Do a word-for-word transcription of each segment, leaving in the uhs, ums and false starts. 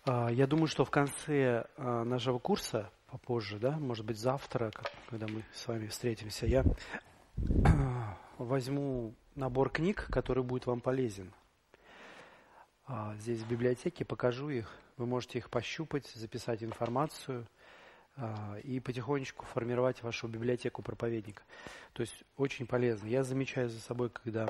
А, Я думаю, что в конце а, нашего курса, попозже, да, может быть завтра, как- когда мы с вами встретимся, я возьму набор книг, который будет вам полезен. А, Здесь в библиотеке покажу их. Вы можете их пощупать, записать информацию а, и потихонечку формировать вашу библиотеку проповедника. То есть очень полезно. Я замечаю за собой, когда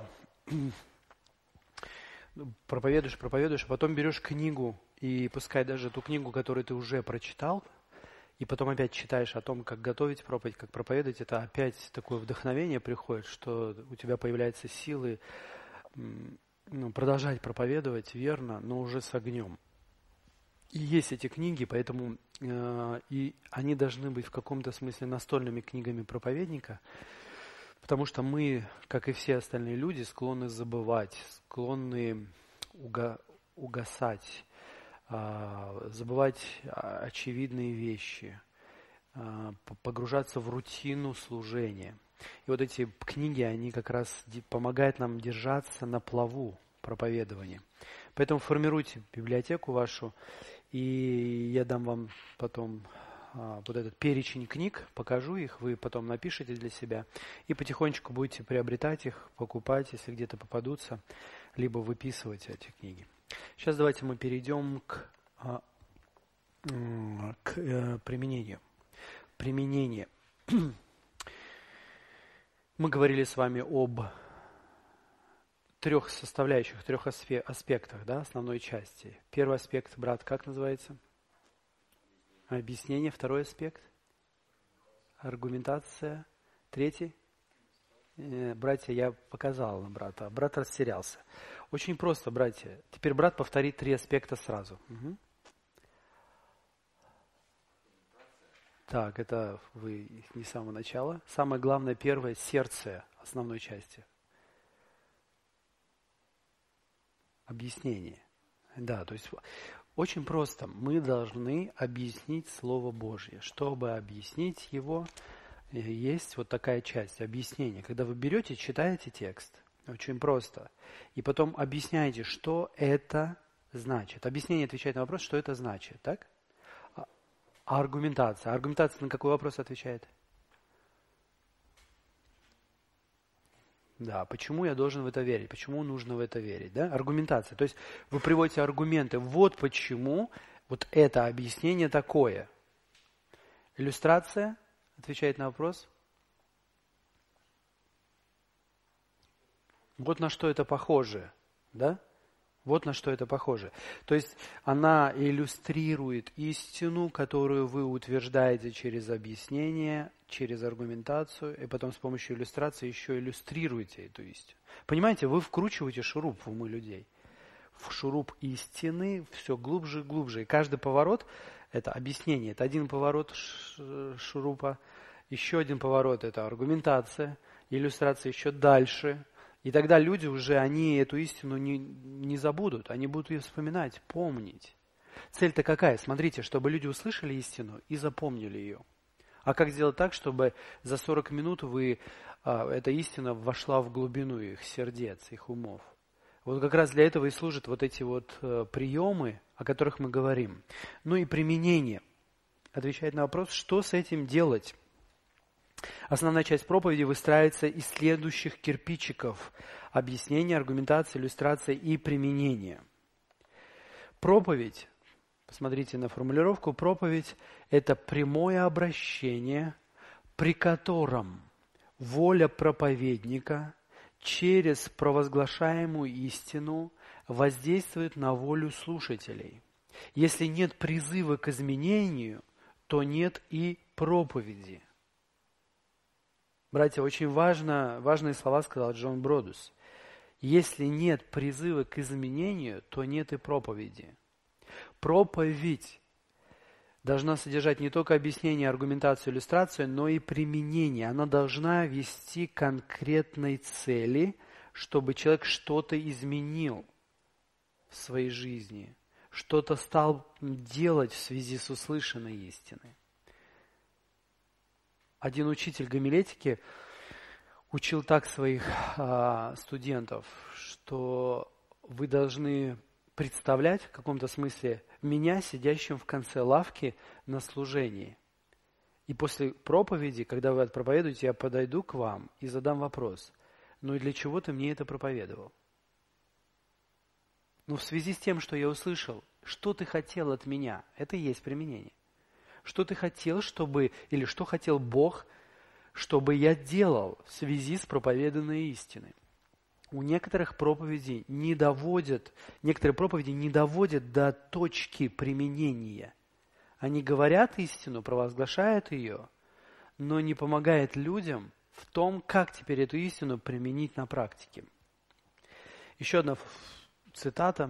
проповедуешь, проповедуешь, а потом берешь книгу, и пускай даже ту книгу, которую ты уже прочитал, и потом опять читаешь о том, как готовить проповедь, как проповедовать, это опять такое вдохновение приходит, что у тебя появляются силы м, ну, продолжать проповедовать верно, но уже с огнем. И есть эти книги, поэтому э, и они должны быть в каком-то смысле настольными книгами проповедника, потому что мы, как и все остальные люди, склонны забывать, склонны уга- угасать, а, забывать а, очевидные вещи, а, п- погружаться в рутину служения. И вот эти книги, они как раз ди- помогают нам держаться на плаву проповедования. Поэтому формируйте библиотеку вашу, и я дам вам потом а, вот этот перечень книг, покажу их, вы потом напишите для себя, и потихонечку будете приобретать их, покупать, если где-то попадутся, либо выписывать эти книги. Сейчас давайте мы перейдем к, а, м, к э, применению. Применение. Мы говорили с вами об трех составляющих, трех аспе- аспектах, да, основной части. Первый аспект, брат, как называется? Объяснение. Второй аспект? Аргументация. Третий? Э, братья, я показал на брата. Брат растерялся. Очень просто, братья. Теперь брат повторит три аспекта сразу. Мгм. Так, это вы не с самого начала. Самое главное, первое, сердце основной части. Объяснение. Да, то есть очень просто. Мы должны объяснить Слово Божье. Чтобы объяснить его, э, есть вот такая часть объяснения. Когда вы берете, читаете текст, очень просто, и потом объясняете, что это значит. Объяснение отвечает на вопрос, что это значит, так? А а аргументация? Аргументация на какой вопрос отвечает? Да, почему я должен в это верить? Почему нужно в это верить? Да? Аргументация. То есть вы приводите аргументы. Вот почему вот это объяснение такое. Иллюстрация отвечает на вопрос. Вот на что это похоже. Да? Вот на что это похоже. То есть она иллюстрирует истину, которую вы утверждаете через объяснение, через аргументацию, и потом с помощью иллюстрации еще иллюстрируете эту истину. Понимаете, вы вкручиваете шуруп в умы людей. В шуруп истины все глубже и глубже. И каждый поворот – это объяснение. Это один поворот шурупа, еще один поворот – это аргументация, иллюстрация еще дальше – и тогда люди уже, они эту истину не, не забудут, они будут ее вспоминать, помнить. Цель-то какая? Смотрите, чтобы люди услышали истину и запомнили ее. А как сделать так, чтобы за сорок минут вы, а, эта истина вошла в глубину их сердец, их умов? Вот как раз для этого и служат вот эти вот э, приемы, о которых мы говорим. Ну и применение. Отвечает на вопрос, что с этим делать? Основная часть проповеди выстраивается из следующих кирпичиков: объяснение, аргументация, иллюстрация и применение. Проповедь, посмотрите на формулировку, проповедь – это прямое обращение, при котором воля проповедника через провозглашаемую истину воздействует на волю слушателей. Если нет призыва к изменению, то нет и проповеди. Братья, очень важно, важные слова сказал Джон Бродус. Если нет призыва к изменению, то нет и проповеди. Проповедь должна содержать не только объяснение, аргументацию, иллюстрацию, но и применение. Она должна вести к конкретной цели, чтобы человек что-то изменил в своей жизни, что-то стал делать в связи с услышанной истиной. Один учитель гомилетики учил так своих а, студентов, что вы должны представлять в каком-то смысле меня, сидящим в конце лавки на служении. И после проповеди, когда вы проповедуете, я подойду к вам и задам вопрос. Ну и для чего ты мне это проповедовал? Ну в связи с тем, что я услышал, что ты хотел от меня, это и есть применение. Что ты хотел, чтобы, или что хотел Бог, чтобы я делал в связи с проповеданной истиной. У некоторых проповедей не доводят, некоторые проповеди не доводят до точки применения. Они говорят истину, провозглашают ее, но не помогают людям в том, как теперь эту истину применить на практике. Еще одна цитата.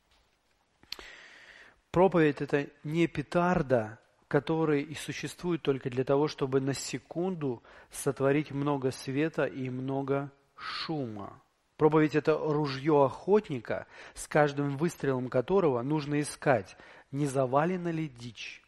Проповедь – это не петарда, которая и существует только для того, чтобы на секунду сотворить много света и много шума. Проповедь – это ружье охотника, с каждым выстрелом которого нужно искать, не завалена ли дичь.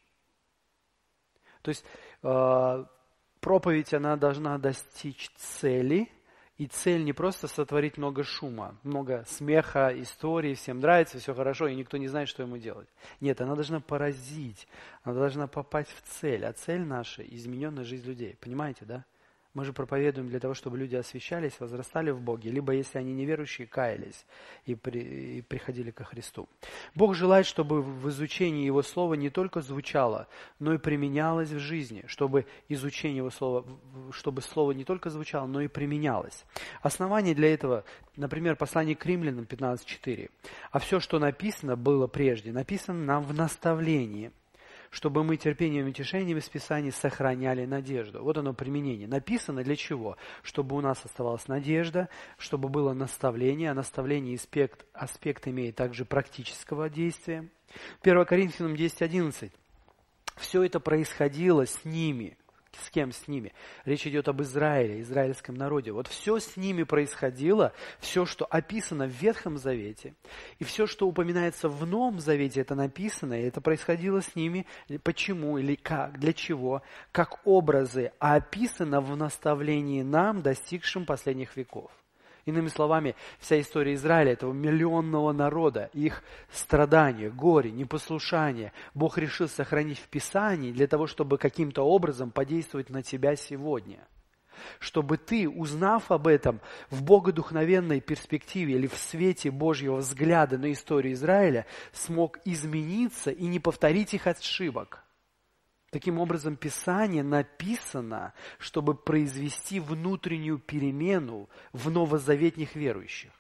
То есть э, проповедь, она должна достичь цели, и цель не просто сотворить много шума, много смеха, истории, всем нравится, все хорошо, и никто не знает, что ему делать. Нет, она должна поразить, она должна попасть в цель, а цель наша – измененная жизнь людей. Понимаете, да? Мы же проповедуем для того, чтобы люди освящались, возрастали в Боге, либо, если они неверующие, каялись и, при, и приходили ко Христу. Бог желает, чтобы в изучении Его Слова не только звучало, но и применялось в жизни, чтобы изучение Его Слова, чтобы Слово не только звучало, но и применялось. Основание для этого, например, послание к Римлянам пятнадцать четыре. «А все, что написано было прежде, написано нам в наставлении, чтобы мы терпением и утешением из Писаний сохраняли надежду». Вот оно применение. Написано для чего? Чтобы у нас оставалась надежда, чтобы было наставление, а наставление аспект, аспект имеет также практического действия. первое Коринфянам десять одиннадцать. Все это происходило с ними. С кем с ними? Речь идет об Израиле, израильском народе. Вот все с ними происходило, все, что описано в Ветхом Завете, и все, что упоминается в Новом Завете, это написано, и это происходило с ними. Почему или как, для чего? Как образы, а описано в наставлении нам, достигшим последних веков. Иными словами, вся история Израиля, этого миллионного народа, их страдания, горе, непослушание, Бог решил сохранить в Писании для того, чтобы каким-то образом подействовать на тебя сегодня. Чтобы ты, узнав об этом в богодухновенной перспективе или в свете Божьего взгляда на историю Израиля, смог измениться и не повторить их ошибок. Таким образом, Писание написано, чтобы произвести внутреннюю перемену в новозаветних верующих.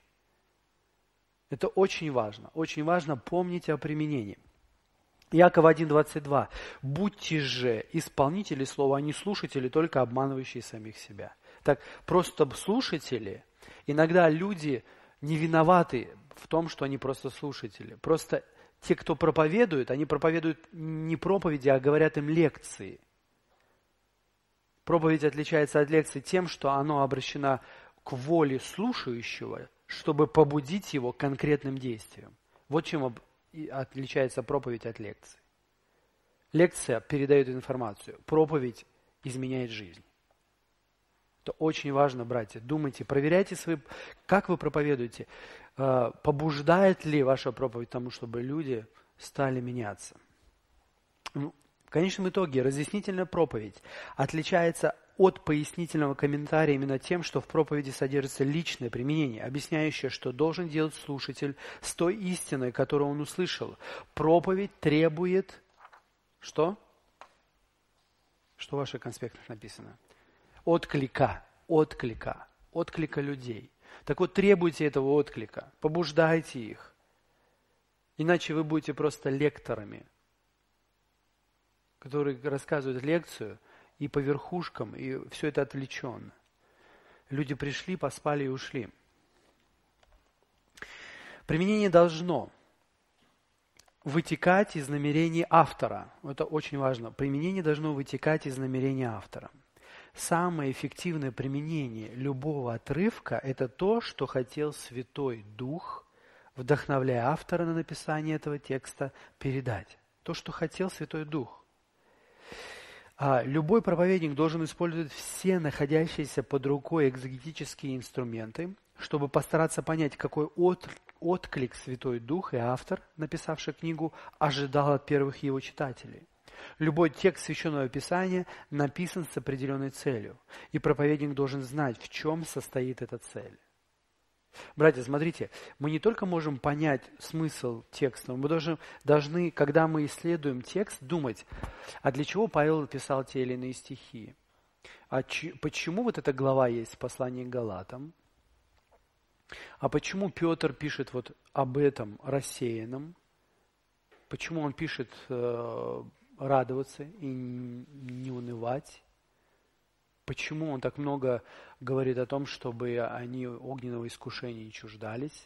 Это очень важно. Очень важно помнить о применении. Иакова один двадцать два. «Будьте же исполнители слова, а не слушатели, только обманывающие самих себя». Так, просто слушатели, иногда люди не виноваты в том, что они просто слушатели. Просто те, кто проповедует, они проповедуют не проповеди, а говорят им лекции. Проповедь отличается от лекции тем, что она обращена к воле слушающего, чтобы побудить его к конкретным действиям. Вот чем отличается проповедь от лекции. Лекция передает информацию, проповедь изменяет жизнь. Это очень важно, братья. Думайте, проверяйте свои, как вы проповедуете. Побуждает ли ваша проповедь тому, чтобы люди стали меняться? Ну, в конечном итоге, разъяснительная проповедь отличается от пояснительного комментария именно тем, что в проповеди содержится личное применение, объясняющее, что должен делать слушатель с той истиной, которую он услышал. Проповедь требует... Что? Что в ваших конспектах написано? Отклика. Отклика. Отклика людей. Так вот, требуйте этого отклика, побуждайте их. Иначе вы будете просто лекторами, которые рассказывают лекцию и по верхушкам, и все это отвлеченно. Люди пришли, поспали и ушли. Применение должно вытекать из намерений автора. Это очень важно. Применение должно вытекать из намерения автора. Самое эффективное применение любого отрывка – это то, что хотел Святой Дух, вдохновляя автора на написание этого текста, передать. То, что хотел Святой Дух. А любой проповедник должен использовать все находящиеся под рукой экзегетические инструменты, чтобы постараться понять, какой от, отклик Святой Дух и автор, написавший книгу, ожидал от первых его читателей. Любой текст Священного Писания написан с определенной целью, и проповедник должен знать, в чем состоит эта цель. Братья, смотрите, мы не только можем понять смысл текста, мы должны, должны, когда мы исследуем текст, думать, а для чего Павел писал те или иные стихи? А ч, почему вот эта глава есть в послании к Галатам? А почему Петр пишет вот об этом рассеянном? Почему он пишет э, радоваться и не унывать? Почему он так много говорит о том, чтобы они огненного искушения не чуждались?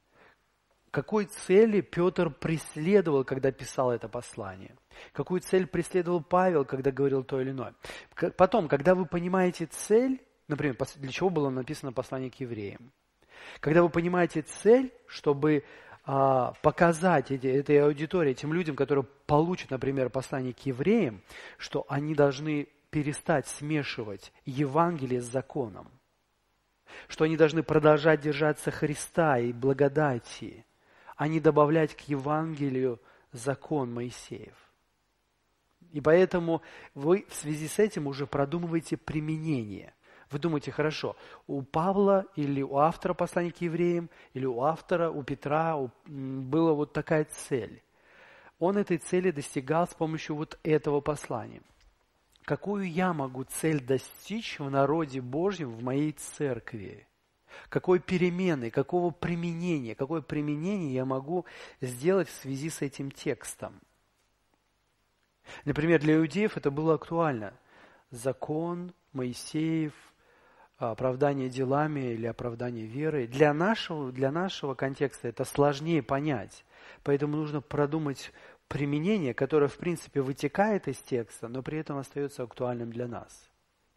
Какой цели Петр преследовал, когда писал это послание? Какую цель преследовал Павел, когда говорил то или иное? Потом, когда вы понимаете цель, например, для чего было написано послание к евреям? Когда вы понимаете цель, чтобы а, показать эти, этой аудитории, этим людям, которые получат, например, послание к евреям, что они должны перестать смешивать Евангелие с законом, что они должны продолжать держаться Христа и благодати, а не добавлять к Евангелию закон Моисеев. И поэтому вы в связи с этим уже продумываете применение. Вы думаете, хорошо, у Павла или у автора послания к евреям, или у автора, у Петра у, была вот такая цель. Он этой цели достигал с помощью вот этого послания. Какую я могу цель достичь в народе Божьем, в моей церкви? Какой перемены, какого применения, какое применение я могу сделать в связи с этим текстом? Например, для иудеев это было актуально. Закон, Моисеев, оправдание делами или оправдание верой. Для нашего, для нашего контекста это сложнее понять. Поэтому нужно продумать применение, которое, в принципе, вытекает из текста, но при этом остается актуальным для нас.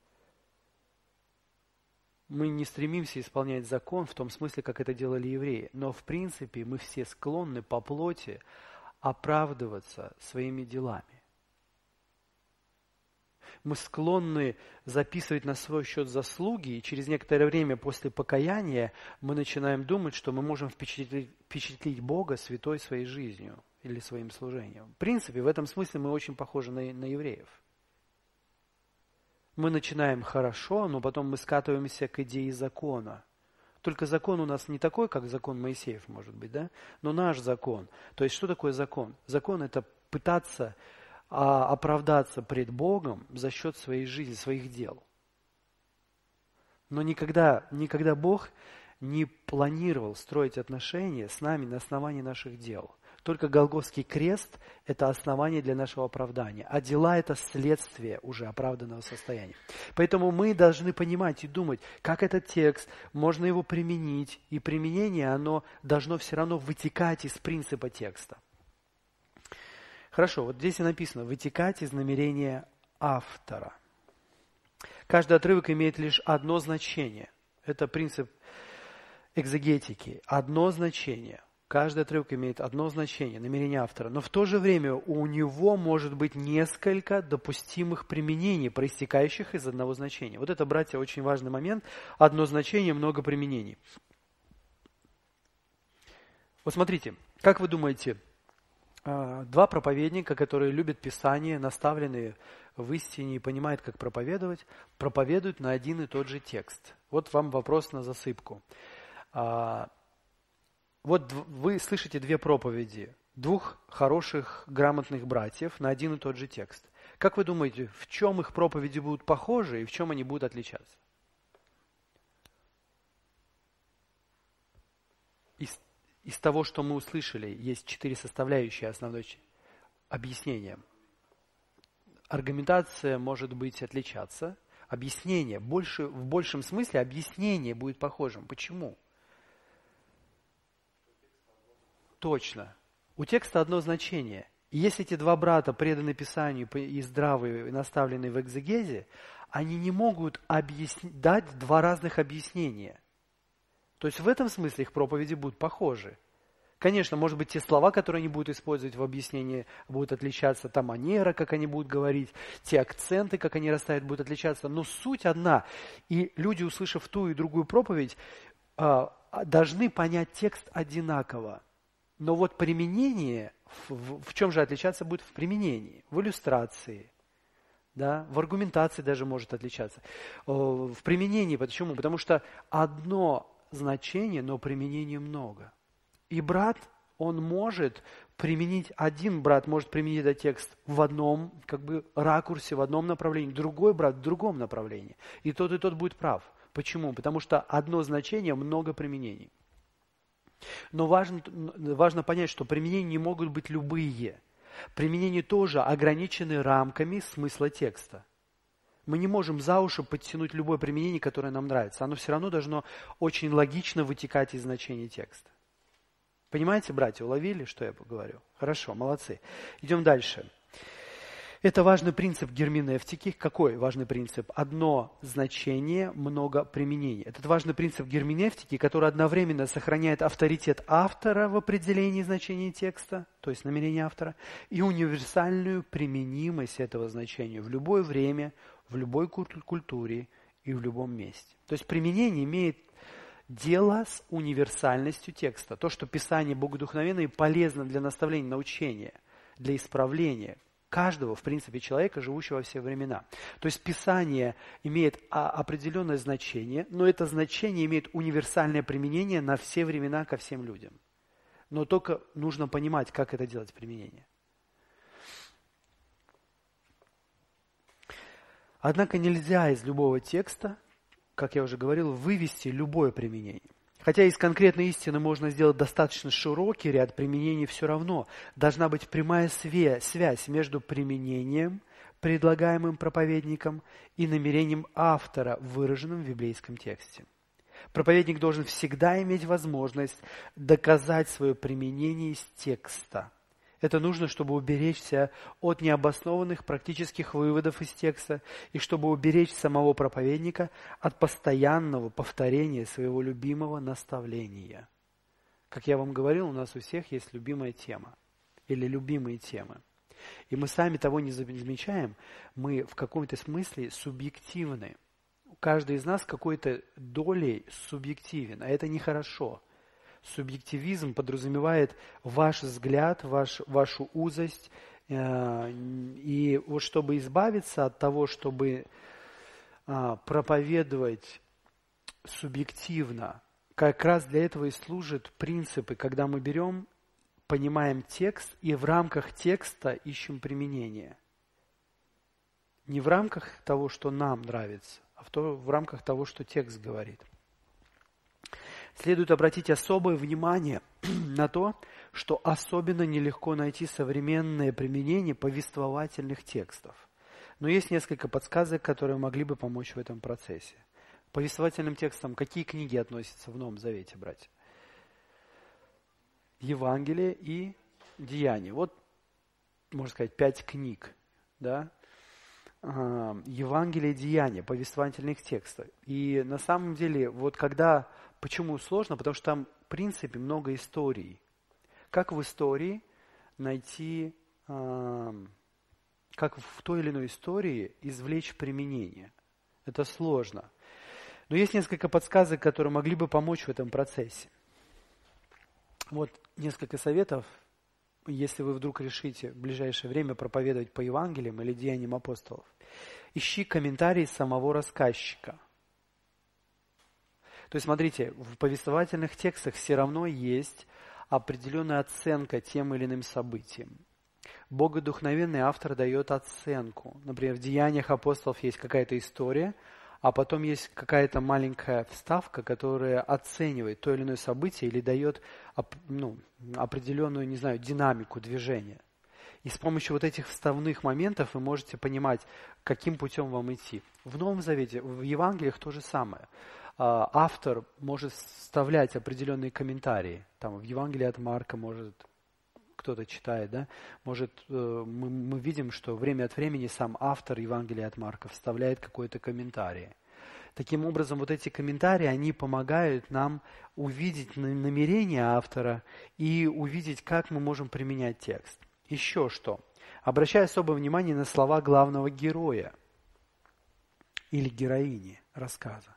Мы не стремимся исполнять закон в том смысле, как это делали евреи, но, в принципе, мы все склонны по плоти оправдываться своими делами. Мы склонны записывать на свой счет заслуги, и через некоторое время после покаяния мы начинаем думать, что мы можем впечатлить, впечатлить Бога святой своей жизнью или своим служением. В принципе, в этом смысле мы очень похожи на, на евреев. Мы начинаем хорошо, но потом мы скатываемся к идее закона. Только закон у нас не такой, как закон Моисеев, может быть, да? Но наш закон. То есть, что такое закон? Закон – это пытаться а, оправдаться пред Богом за счет своей жизни, своих дел. Но никогда, никогда Бог не планировал строить отношения с нами на основании наших дел. Только Голгофский крест – это основание для нашего оправдания, а дела – это следствие уже оправданного состояния. Поэтому мы должны понимать и думать, как этот текст, можно его применить, и применение, оно должно все равно вытекать из принципа текста. Хорошо, вот здесь и написано «вытекать из намерения автора». Каждый отрывок имеет лишь одно значение. Это принцип экзегетики. Одно значение. Каждый отрывок имеет одно значение, намерение автора. Но в то же время у него может быть несколько допустимых применений, проистекающих из одного значения. Вот это, братья, очень важный момент. Одно значение, много применений. Вот смотрите, как вы думаете, два проповедника, которые любят Писание, наставленные в истине и понимают, как проповедовать, проповедуют на один и тот же текст. Вот вам вопрос на засыпку. Вот вы слышите две проповеди двух хороших, грамотных братьев на один и тот же текст. Как вы думаете, в чем их проповеди будут похожи и в чем они будут отличаться? Из, из того, что мы услышали, есть четыре составляющие основное объяснения. Аргументация может быть отличаться. Объяснение, больше, в большем смысле объяснение будет похожим. Почему? Точно. У текста одно значение. И если эти два брата преданы Писанию и здравые, и наставленные в экзегезе, они не могут объясни... дать два разных объяснения. То есть в этом смысле их проповеди будут похожи. Конечно, может быть, те слова, которые они будут использовать в объяснении, будут отличаться, та манера, как они будут говорить, те акценты, как они расставят, будут отличаться, но суть одна. И люди, услышав ту и другую проповедь, а, должны понять текст одинаково. Но вот применение, в, в, в чем же отличаться будет в применении? В иллюстрации, да, в аргументации даже может отличаться. В применении, почему? Потому что одно значение, но применений много. И брат, он может применить, один брат может применить этот текст в одном как бы ракурсе, в одном направлении, другой брат в другом направлении. И тот, и тот будет прав. Почему? Потому что одно значение, много применений. Но важно, важно понять, что применения не могут быть любые. Применения тоже ограничены рамками смысла текста. Мы не можем за уши подтянуть любое применение, которое нам нравится. Оно все равно должно очень логично вытекать из значения текста. Понимаете, братья, уловили, что я говорю? Хорошо, молодцы. Идем дальше. Это важный принцип герменевтики. Какой важный принцип? Одно значение, много применений. Этот важный принцип герменевтики, который одновременно сохраняет авторитет автора в определении значения текста, то есть намерения автора, и универсальную применимость этого значения в любое время, в любой культуре и в любом месте. То есть применение имеет дело с универсальностью текста. То, что Писание богодухновенно и полезно для наставления, научения, для исправления каждого, в принципе, человека, живущего во все времена. То есть Писание имеет определенное значение, но это значение имеет универсальное применение на все времена ко всем людям. Но только нужно понимать, как это делать применение. Однако нельзя из любого текста, как я уже говорил, вывести любое применение. Хотя из конкретной истины можно сделать достаточно широкий ряд применений, все равно должна быть прямая связь между применением, предлагаемым проповедником, и намерением автора, выраженным в библейском тексте. Проповедник должен всегда иметь возможность доказать свое применение из текста. Это нужно, чтобы уберечься от необоснованных практических выводов из текста и чтобы уберечь самого проповедника от постоянного повторения своего любимого наставления. Как я вам говорил, у нас у всех есть любимая тема или любимые темы. И мы сами того не замечаем, мы в каком-то смысле субъективны. Каждый из нас какой-то долей субъективен, а это нехорошо. Субъективизм подразумевает ваш взгляд, ваш, вашу узость. Э, и вот чтобы избавиться от того, чтобы э, проповедовать субъективно, как раз для этого и служат принципы, когда мы берем, понимаем текст и в рамках текста ищем применение. Не в рамках того, что нам нравится, а в, то, в рамках того, что текст говорит. Следует обратить особое внимание на то, что особенно нелегко найти современное применение повествовательных текстов. Но есть несколько подсказок, которые могли бы помочь в этом процессе. К повествовательным текстам какие книги относятся в Новом Завете, братья? Евангелие и Деяния. Вот, можно сказать, пять книг, да? Евангелие и Деяния, повествовательных текстов. И на самом деле, вот когда... Почему сложно? Потому что там, в принципе, много историй. Как в истории найти, э, как в той или иной истории извлечь применение? Это сложно. Но есть несколько подсказок, которые могли бы помочь в этом процессе. Вот несколько советов, если вы вдруг решите в ближайшее время проповедовать по Евангелиям или Деяниям апостолов. Ищи комментарии самого рассказчика. То есть, смотрите, в повествовательных текстах все равно есть определенная оценка тем или иным событиям. Богодухновенный автор дает оценку. Например, в Деяниях апостолов есть какая-то история, а потом есть какая-то маленькая вставка, которая оценивает то или иное событие или дает ну, определенную, не знаю, динамику движения. И с помощью вот этих вставных моментов вы можете понимать, каким путем вам идти. В Новом Завете, в Евангелиях то же самое. Автор может вставлять определенные комментарии. Там в Евангелии от Марка может кто-то читает, да? Может, мы, мы видим, что время от времени сам автор Евангелия от Марка вставляет какой-то комментарий. Таким образом, вот эти комментарии, они помогают нам увидеть намерение автора и увидеть, как мы можем применять текст. Еще что? Обращаю особое внимание на слова главного героя или героини рассказа.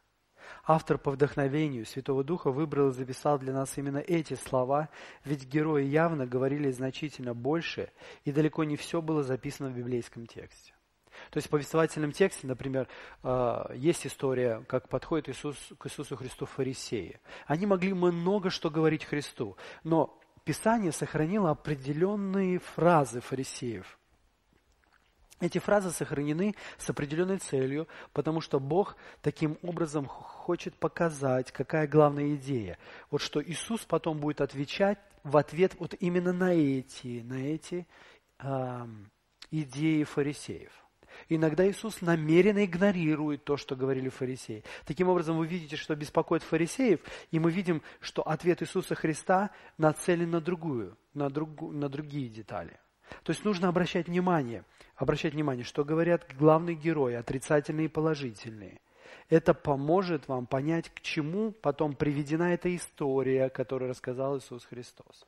Автор по вдохновению Святого Духа выбрал и записал для нас именно эти слова, ведь герои явно говорили значительно больше, и далеко не все было записано в библейском тексте. То есть в повествовательном тексте, например, есть история, как подходит Иисус к Иисусу Христу фарисеи. Они могли много что говорить Христу, но Писание сохранило определенные фразы фарисеев. Эти фразы сохранены с определенной целью, потому что Бог таким образом хочет показать, какая главная идея. Вот что Иисус потом будет отвечать в ответ вот именно на эти, на эти э, идеи фарисеев. Иногда Иисус намеренно игнорирует то, что говорили фарисеи. Таким образом, вы видите, что беспокоит фарисеев, и мы видим, что ответ Иисуса Христа нацелен на другую, на, другу, на другие детали. То есть нужно обращать внимание, обращать внимание, что говорят главные герои, отрицательные и положительные. Это поможет вам понять, к чему потом приведена эта история, которую рассказал Иисус Христос.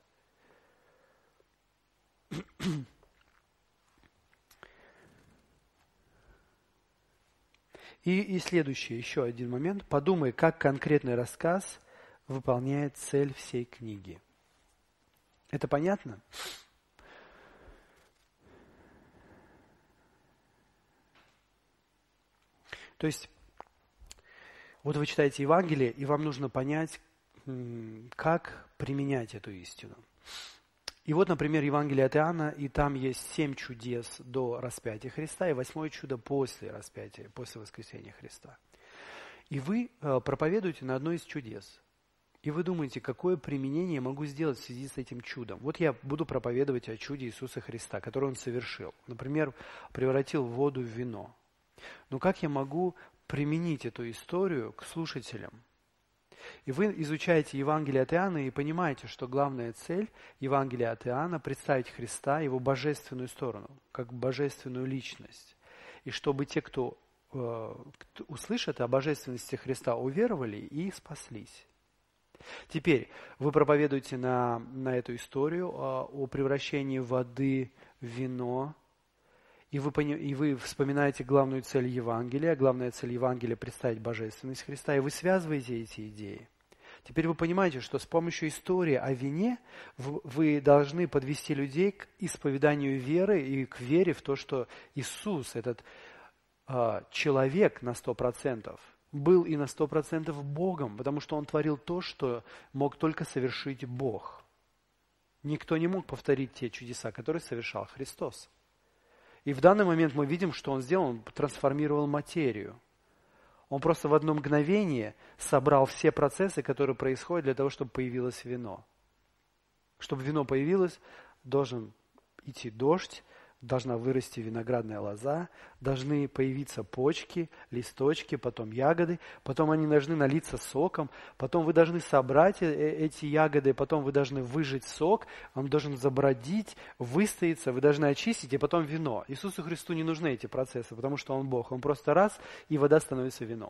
И, и следующий, еще один момент. Подумай, как конкретный рассказ выполняет цель всей книги. Это понятно? То есть, вот вы читаете Евангелие, и вам нужно понять, как применять эту истину. И вот, например, Евангелие от Иоанна, и там есть семь чудес до распятия Христа, и восьмое чудо после распятия, после воскресения Христа. И вы проповедуете на одно из чудес. И вы думаете, какое применение я могу сделать в связи с этим чудом. Вот я буду проповедовать о чуде Иисуса Христа, которое Он совершил. Например, превратил воду в вино. Но как я могу применить эту историю к слушателям? И вы изучаете Евангелие от Иоанна и понимаете, что главная цель Евангелия от Иоанна – представить Христа, Его божественную сторону, как божественную личность. И чтобы те, кто, э, кто услышат о божественности Христа, уверовали и спаслись. Теперь вы проповедуете на, на эту историю о, о превращении воды в вино, и вы, и вы вспоминаете главную цель Евангелия. Главная цель Евангелия – представить божественность Христа, и вы связываете эти идеи. Теперь вы понимаете, что с помощью истории о вине вы должны подвести людей к исповеданию веры и к вере в то, что Иисус, этот э, человек на сто процентов, был и на сто процентов Богом, потому что Он творил то, что мог только совершить Бог. Никто не мог повторить те чудеса, которые совершал Христос. И в данный момент мы видим, что Он сделал, Он трансформировал материю. Он просто в одно мгновение собрал все процессы, которые происходят для того, чтобы появилось вино. Чтобы вино появилось, должен идти дождь, должна вырасти виноградная лоза, должны появиться почки, листочки, потом ягоды, потом они должны налиться соком, потом вы должны собрать эти ягоды, потом вы должны выжать сок, он должен забродить, выстояться, вы должны очистить, и потом вино. Иисусу Христу не нужны эти процессы, потому что Он Бог. Он просто раз, и вода становится вином.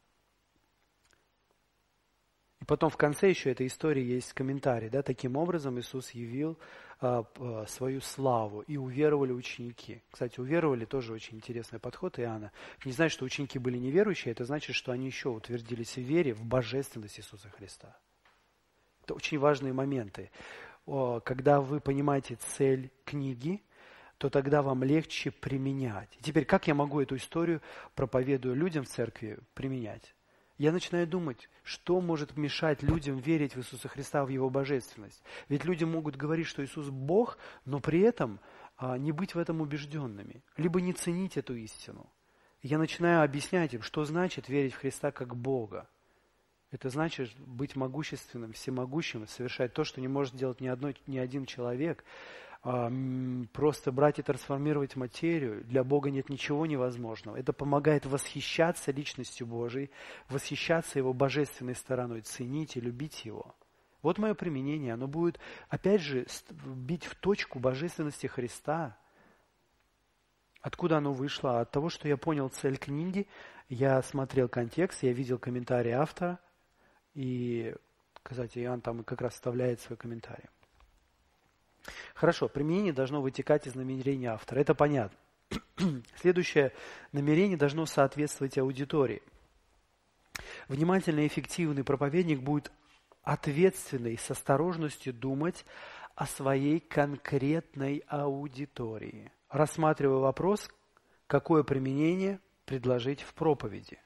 И потом в конце еще этой истории есть комментарий. Да? Таким образом Иисус явил а, а, свою славу, и уверовали ученики. Кстати, уверовали тоже очень интересный подход Иоанна. Не значит, что ученики были неверующие, это значит, что они еще утвердились в вере, в божественность Иисуса Христа. Это очень важные моменты. Когда вы понимаете цель книги, то тогда вам легче применять. И теперь, как я могу эту историю, проповедуя людям в церкви, применять? Я начинаю думать, что может мешать людям верить в Иисуса Христа, в Его божественность. Ведь люди могут говорить, что Иисус Бог, но при этом а, не быть в этом убежденными, либо не ценить эту истину. Я начинаю объяснять им, что значит верить в Христа как Бога. Это значит быть могущественным, всемогущим, совершать то, что не может делать ни, одно, ни один человек. Просто брать и трансформировать материю. Для Бога нет ничего невозможного. Это помогает восхищаться личностью Божией, восхищаться Его божественной стороной, ценить и любить Его. Вот мое применение. Оно будет, опять же, бить в точку божественности Христа. Откуда оно вышло? От того, что я понял цель книги, я смотрел контекст, я видел комментарий автора, и, кстати, Иоанн там как раз вставляет свой комментарий. Хорошо, применение должно вытекать из намерения автора. Это понятно. Следующее намерение должно соответствовать аудитории. Внимательный и эффективный проповедник будет ответственный, с осторожностью думать о своей конкретной аудитории, рассматривая вопрос, какое применение предложить в проповеди.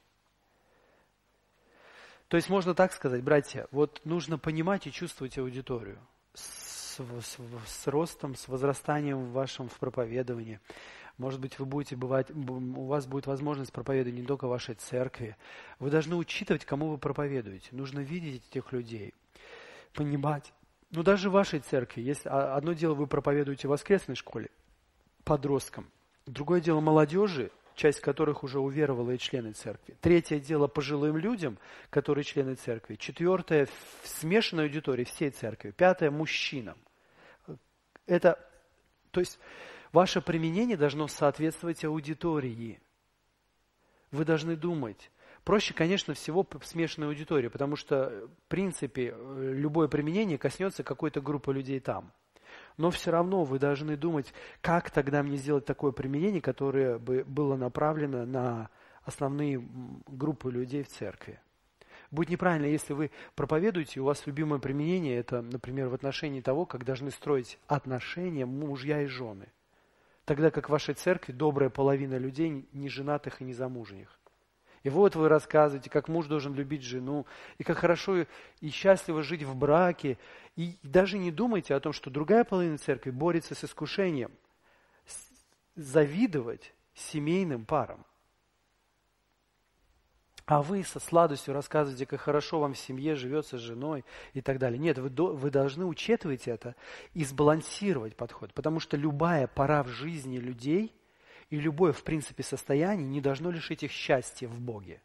То есть можно так сказать, братья, вот нужно понимать и чувствовать аудиторию с, с, с ростом, с возрастанием в вашем в проповедовании. Может быть, вы будете бывать, у вас будет возможность проповедовать не только в вашей церкви. Вы должны учитывать, кому вы проповедуете. Нужно видеть этих людей, понимать. Ну, даже в вашей церкви. Есть одно дело, вы проповедуете в воскресной школе подросткам. Другое дело молодежи, часть которых уже уверовала и члены церкви. Третье дело пожилым людям, которые члены церкви. Четвертое в смешанной аудитории всей церкви. Пятое мужчинам. Это, то есть, ваше применение должно соответствовать аудитории. Вы должны думать. Проще, конечно, всего в смешанной аудитории, потому что, в принципе, любое применение коснется какой-то группы людей там. Но все равно вы должны думать, как тогда мне сделать такое применение, которое бы было направлено на основные группы людей в церкви. Будет неправильно, если вы проповедуете, у вас любимое применение, это, например, в отношении того, как должны строить отношения мужья и жены. Тогда как в вашей церкви добрая половина людей не женатых и не замужних. И вот вы рассказываете, как муж должен любить жену, и как хорошо и счастливо жить в браке. И даже не думайте о том, что другая половина церкви борется с искушением завидовать семейным парам. А вы со сладостью рассказываете, как хорошо вам в семье живется с женой и так далее. Нет, вы, до, вы должны учитывать это и сбалансировать подход, потому что любая пора в жизни людей и любое, в принципе, состояние не должно лишить их счастья в Боге.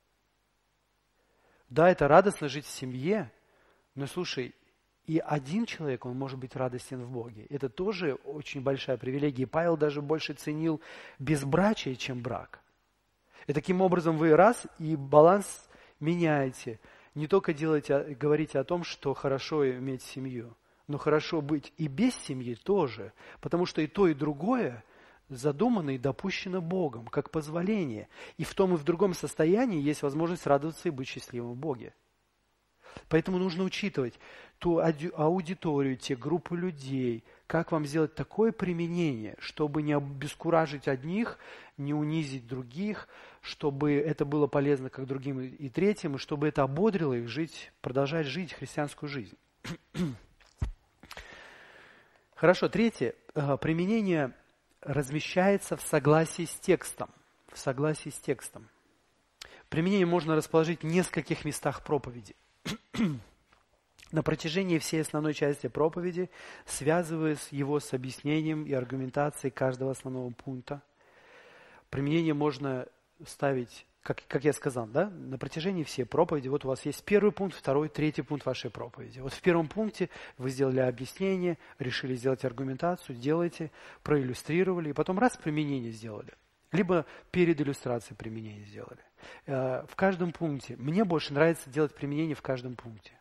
Да, это радостно жить в семье, но слушай, и один человек, он может быть радостен в Боге. Это тоже очень большая привилегия. И Павел даже больше ценил безбрачие, чем брак. И таким образом вы раз и баланс меняете. Не только делаете, говорите о том, что хорошо иметь семью, но хорошо быть и без семьи тоже. Потому что и то, и другое задумано и допущено Богом, как позволение. И в том и в другом состоянии есть возможность радоваться и быть счастливым в Боге. Поэтому нужно учитывать ту аудиторию, те группы людей, как вам сделать такое применение, чтобы не обескуражить одних, не унизить других, чтобы это было полезно как другим и третьим, и чтобы это ободрило их жить, продолжать жить христианскую жизнь. Хорошо, третье. Применение размещается в согласии с текстом. В согласии с текстом. Применение можно расположить в нескольких местах проповеди. На протяжении всей основной части проповеди, связывая его с объяснением и аргументацией каждого основного пункта. Применение можно ставить, как, как я сказал, да, на протяжении всей проповеди. Вот у вас есть первый пункт, второй, третий пункт вашей проповеди. Вот в первом пункте вы сделали объяснение, решили сделать аргументацию, делаете, проиллюстрировали, и потом раз применение сделали. Либо перед иллюстрацией применение сделали. В каждом пункте. Мне больше нравится делать применение в каждом пункте.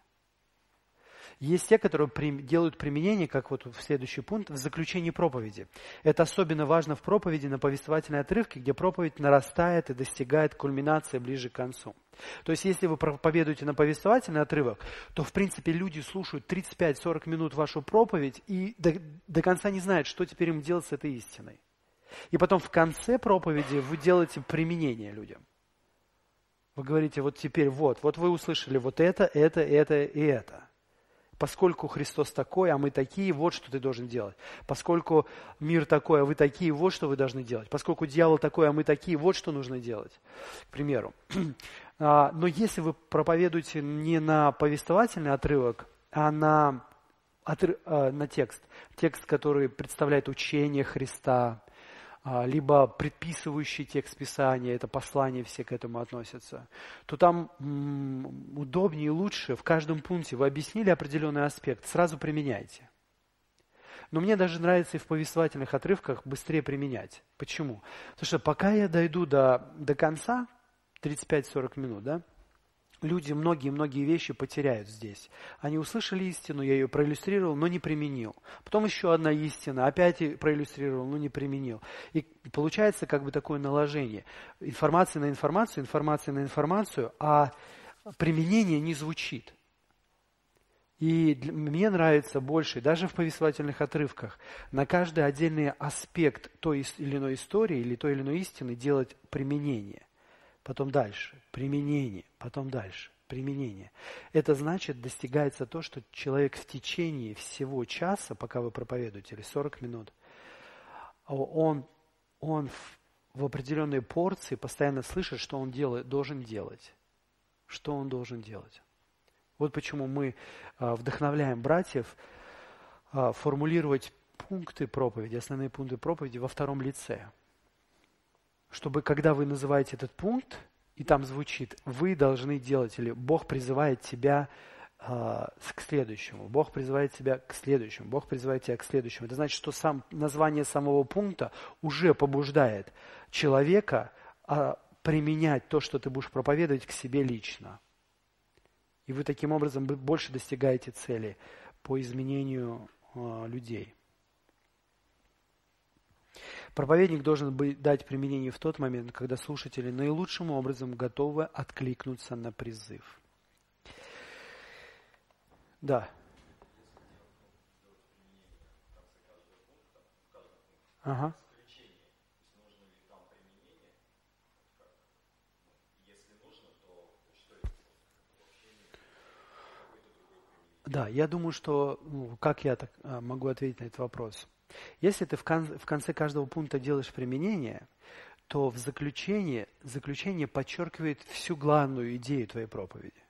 Есть те, которые делают применение, как вот в следующий пункт, в заключении проповеди. Это особенно важно в проповеди на повествовательной отрывке, где проповедь нарастает и достигает кульминации ближе к концу. То есть, если вы проповедуете на повествовательный отрывок, то, в принципе, люди слушают тридцать пять сорок минут вашу проповедь и до, до конца не знают, что теперь им делать с этой истиной. И потом в конце проповеди вы делаете применение людям. Вы говорите, вот теперь вот, вот вы услышали вот это, это, это и это. Поскольку Христос такой, а мы такие, вот что ты должен делать. Поскольку мир такой, а вы такие, вот что вы должны делать. Поскольку дьявол такой, а мы такие, вот что нужно делать. К примеру. Но если вы проповедуете не на повествовательный отрывок, а на, на текст, текст, который представляет учение Христа, либо предписывающий текст Писания, это послание, все к этому относятся, то там м, удобнее и лучше в каждом пункте вы объяснили определенный аспект, сразу применяйте. Но мне даже нравится и в повествовательных отрывках быстрее применять. Почему? Потому что пока я дойду до, до конца, тридцать пять сорок минут, да, люди многие-многие вещи потеряют здесь. Они услышали истину, я ее проиллюстрировал, но не применил. Потом еще одна истина, опять проиллюстрировал, но не применил. И получается как бы такое наложение. Информация на информацию, информация на информацию, а применение не звучит. И для, мне нравится больше, даже в повествовательных отрывках, на каждый отдельный аспект той или иной истории или той или иной истины делать применение. Потом дальше, применение, потом дальше, применение. Это значит, достигается то, что человек в течение всего часа, пока вы проповедуете, или сорок минут, он, он в, в определенной порции постоянно слышит, что он делает, должен делать. Что он должен делать. Вот почему мы а, вдохновляем братьев а, формулировать пункты проповеди, основные пункты проповеди во втором лице. Чтобы, когда вы называете этот пункт, и там звучит, вы должны делать, или Бог призывает тебя а, к следующему, Бог призывает тебя к следующему, Бог призывает тебя к следующему. Это значит, что сам, название самого пункта уже побуждает человека а, применять то, что ты будешь проповедовать, к себе лично. И вы таким образом больше достигаете цели по изменению э, людей. Проповедник должен быть, дать применение в тот момент, когда слушатели наилучшим образом готовы откликнуться на призыв. Да. Ага. Да, я думаю, что, ну, как я так а, могу ответить на этот вопрос? Если ты в, кон- в конце каждого пункта делаешь применение, то в заключение, заключение подчеркивает всю главную идею твоей проповеди.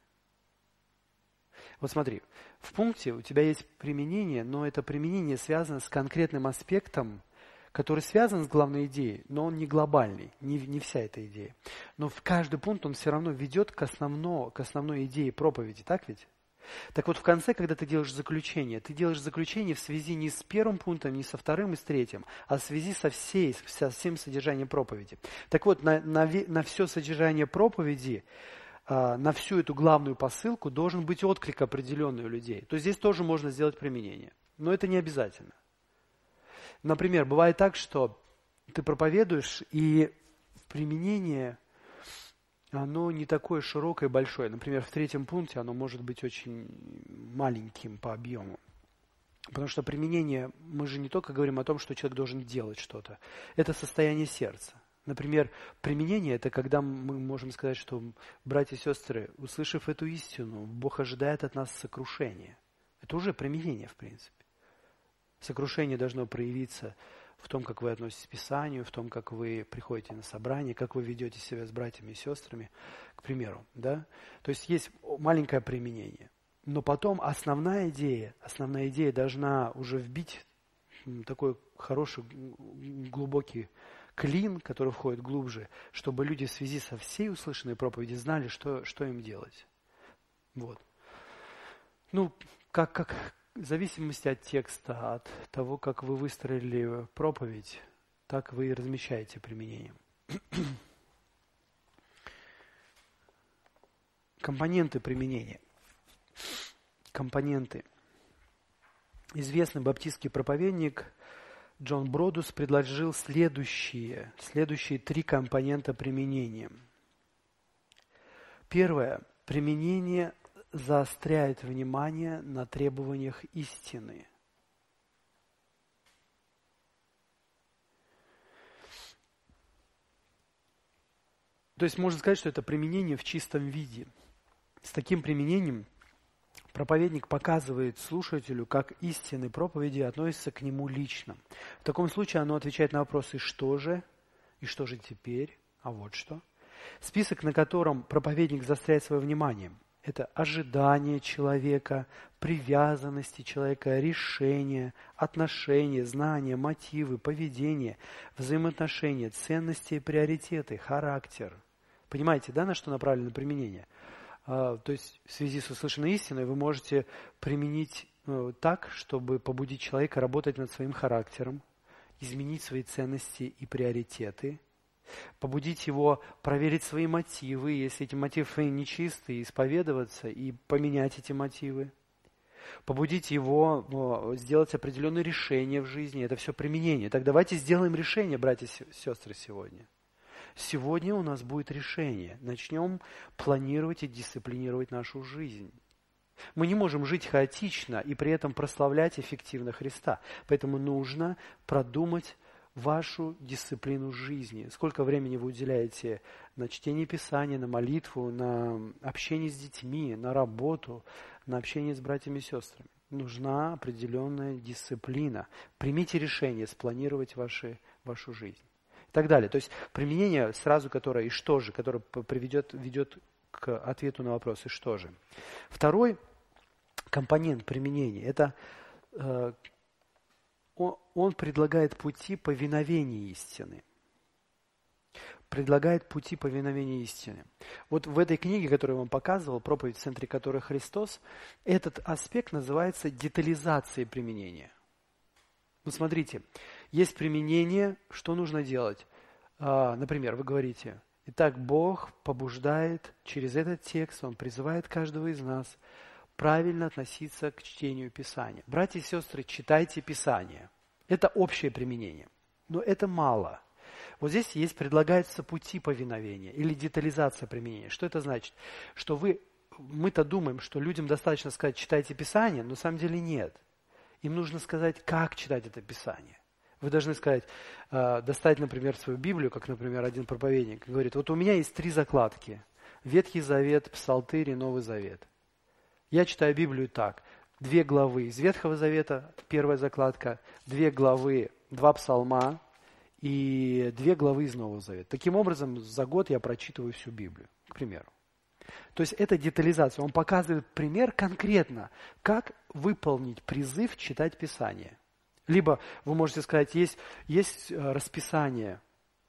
Вот смотри, в пункте у тебя есть применение, но это применение связано с конкретным аспектом, который связан с главной идеей, но он не глобальный, не, не вся эта идея. Но в каждый пункт он все равно ведет к, основно, к основной идее проповеди, так ведь? Так вот, в конце, когда ты делаешь заключение, ты делаешь заключение в связи не с первым пунктом, не со вторым и с третьим, а в связи со, всей, со всем содержанием проповеди. Так вот, на, на, на все содержание проповеди, а, на всю эту главную посылку должен быть отклик определенный у людей. То здесь тоже можно сделать применение, но это не обязательно. Например, бывает так, что ты проповедуешь, и применение... оно не такое широкое и большое. Например, в третьем пункте оно может быть очень маленьким по объему. Потому что применение, мы же не только говорим о том, что человек должен делать что-то. Это состояние сердца. Например, применение – это когда мы можем сказать, что, братья и сестры, услышав эту истину, Бог ожидает от нас сокрушения. Это уже применение, в принципе. Сокрушение должно проявиться в том, как вы относитесь к Писанию, в том, как вы приходите на собрание, как вы ведете себя с братьями и сестрами, к примеру, да? То есть есть маленькое применение, но потом основная идея, основная идея должна уже вбить такой хороший глубокий клин, который входит глубже, чтобы люди в связи со всей услышанной проповедью знали, что, что им делать. Вот. Ну, как, как, в зависимости от текста, от того, как вы выстроили проповедь, так вы и размещаете применение. Компоненты применения. Компоненты. Известный баптистский проповедник Джон Бродус предложил следующие, следующие три компонента применения. Первое. Применение заостряет внимание на требованиях истины. То есть можно сказать, что это применение в чистом виде. С таким применением проповедник показывает слушателю, как истины проповеди относятся к нему лично. В таком случае оно отвечает на вопросы «что же?», «и что же теперь?», «а вот что?». Список, на котором проповедник заостряет свое внимание – это ожидание человека, привязанности человека, решения, отношения, знания, мотивы, поведение, взаимоотношения, ценности и приоритеты, характер. Понимаете, да, на что направлено применение? А, то есть в связи с услышанной истиной вы можете применить ну, так, чтобы побудить человека работать над своим характером, изменить свои ценности и приоритеты, побудить его проверить свои мотивы, если эти мотивы нечистые, исповедоваться и поменять эти мотивы. Побудить его ну, сделать определенные решения в жизни. Это все применение. Так давайте сделаем решение, братья и сестры, сегодня. Сегодня у нас будет решение. Начнем планировать и дисциплинировать нашу жизнь. Мы не можем жить хаотично и при этом прославлять эффективно Христа. Поэтому нужно продумать вашу дисциплину жизни. Сколько времени вы уделяете на чтение Писания, на молитву, на общение с детьми, на работу, на общение с братьями и сестрами. Нужна определенная дисциплина. Примите решение спланировать ваши, вашу жизнь. И так далее. То есть применение сразу, которое и что же, которое приведет, ведет к ответу на вопрос и что же. Второй компонент применения – это э, он, он предлагает пути повиновения истины. Предлагает пути повиновения истине. Вот в этой книге, которую я вам показывал, «Проповедь, в центре которой Христос», этот аспект называется детализацией применения. Ну, смотрите, есть применение, что нужно делать. А, например, вы говорите, итак, Бог побуждает через этот текст, Он призывает каждого из нас правильно относиться к чтению Писания. Братья и сестры, читайте Писание. Это общее применение, но это мало. Вот здесь есть, предлагаются пути повиновения или детализация применения. Что это значит? Что вы, мы-то думаем, что людям достаточно сказать, читайте Писание, но на самом деле нет. Им нужно сказать, как читать это Писание. Вы должны сказать, э, достать, например, свою Библию, как, например, один проповедник, говорит, вот у меня есть три закладки. Ветхий Завет, Псалтырь и Новый Завет. Я читаю Библию так. Две главы из Ветхого Завета, первая закладка, две главы, два псалма, и две главы из Нового Завета. Таким образом, за год я прочитываю всю Библию, к примеру. То есть это детализация. Он показывает пример конкретно, как выполнить призыв читать Писание. Либо вы можете сказать, есть, есть расписание.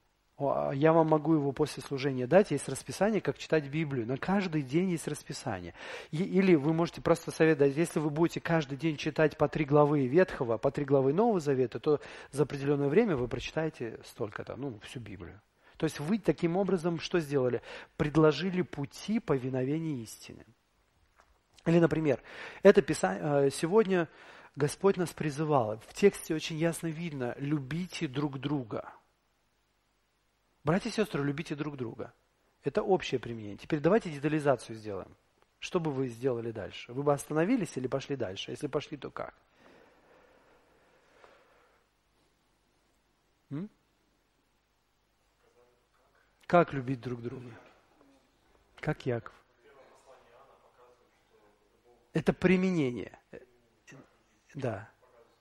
Я вам могу его после служения дать. Есть расписание, как читать Библию. На каждый день есть расписание. И, или вы можете просто совет дать, если вы будете каждый день читать по три главы Ветхого, по три главы Нового Завета, то за определенное время вы прочитаете столько-то, ну, всю Библию. То есть вы таким образом что сделали? Предложили пути повиновения истине. Или, например, это писание, сегодня Господь нас призывал. В тексте очень ясно видно, любите друг друга. Братья и сестры, любите друг друга. Это общее применение. Теперь давайте детализацию сделаем. Что бы вы сделали дальше? Вы бы остановились или пошли дальше? Если пошли, то как? М? Как любить друг друга? Как Яков? Это применение. Да.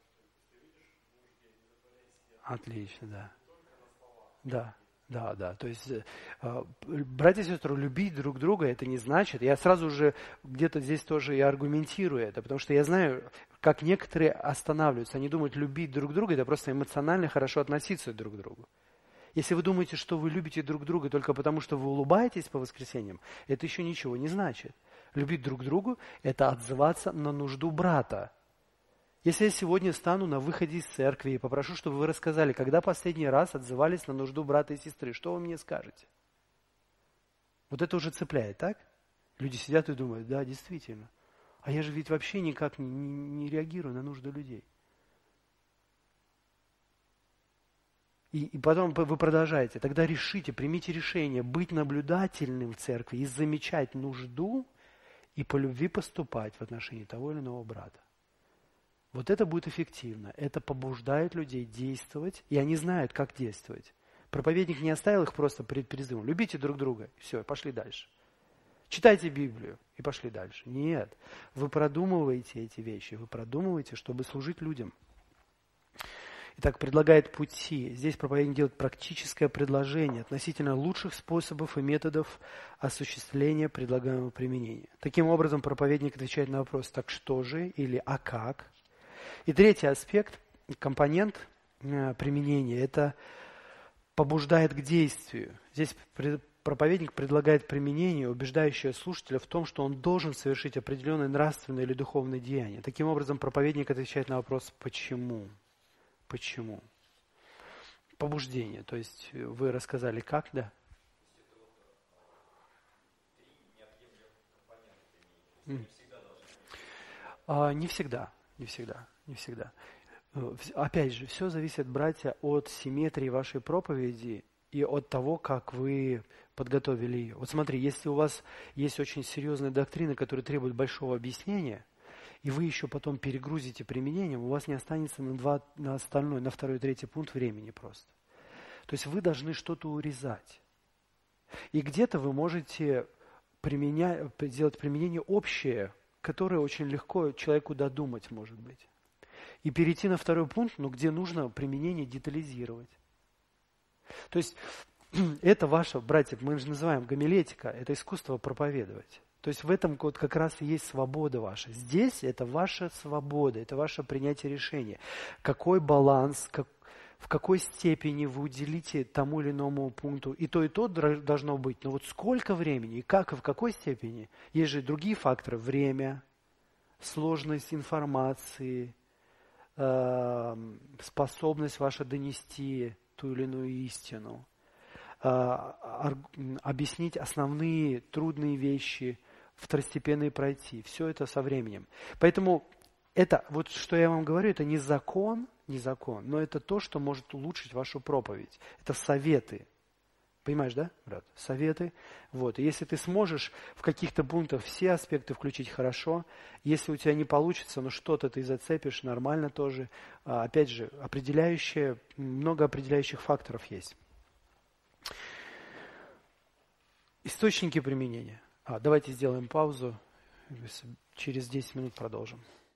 Отлично, да. Да. Да, да, то есть, э, братья и сестры, любить друг друга, это не значит, я сразу же где-то здесь тоже и аргументирую это, потому что я знаю, как некоторые останавливаются, они думают, любить друг друга, это просто эмоционально хорошо относиться друг к другу. Если вы думаете, что вы любите друг друга только потому, что вы улыбаетесь по воскресеньям, это еще ничего не значит. Любить друг другу – это отзываться на нужду брата. Если я сегодня стану на выходе из церкви и попрошу, чтобы вы рассказали, когда последний раз отзывались на нужду брата и сестры, что вы мне скажете? Вот это уже цепляет, так? Люди сидят и думают, да, действительно. А я же ведь вообще никак не, не, не реагирую на нужды людей. И, и потом вы продолжаете. Тогда решите, примите решение быть наблюдательным в церкви и замечать нужду и по любви поступать в отношении того или иного брата. Вот это будет эффективно. Это побуждает людей действовать, и они знают, как действовать. Проповедник не оставил их просто перед призывом. Любите друг друга, и все, пошли дальше. Читайте Библию, и пошли дальше. Нет, вы продумываете эти вещи, вы продумываете, чтобы служить людям. Итак, предлагает пути. Здесь проповедник делает практическое предложение относительно лучших способов и методов осуществления предлагаемого применения. Таким образом, проповедник отвечает на вопрос, так что же или а как? И третий аспект, компонент э, применения, это побуждает к действию. Здесь пред, проповедник предлагает применение, убеждающее слушателя в том, что он должен совершить определенное нравственное или духовное деяние. Таким образом, проповедник отвечает на вопрос «почему?». Почему? Побуждение. То есть вы рассказали, как, да? Mm. А, не всегда, не всегда, не всегда. Опять же, все зависит, братья, от симметрии вашей проповеди и от того, как вы подготовили ее. Вот смотри, если у вас есть очень серьезная доктрина, которая требует большого объяснения, и вы еще потом перегрузите применением, у вас не останется на, два, на остальной, на второй, третий пункт времени просто. То есть вы должны что-то урезать. И где-то вы можете применять, делать применение общее, которое очень легко человеку додумать, может быть. И перейти на второй пункт, ну, где нужно применение детализировать. То есть это ваше, братья, мы же называем гомилетика, это искусство проповедовать. То есть в этом вот как раз и есть свобода ваша. Здесь это ваша свобода, это ваше принятие решения. Какой баланс, как, в какой степени вы уделите тому или иному пункту. И то, и то должно быть. Но вот сколько времени, и как, и в какой степени. Есть же другие факторы. Время, сложность информации, э, способность ваша донести ту или иную истину, э, объяснить основные трудные вещи, второстепенные пройти. Все это со временем. Поэтому это, вот что я вам говорю, это не закон, не закон, но это то, что может улучшить вашу проповедь. Это советы. Понимаешь, да, брат? Советы. Вот. И если ты сможешь в каких-то пунктах все аспекты включить, хорошо. Если у тебя не получится, ну что-то ты зацепишь, нормально тоже. А, опять же, определяющие, много определяющих факторов есть. Источники применения. А, давайте сделаем паузу. Через десять минут продолжим.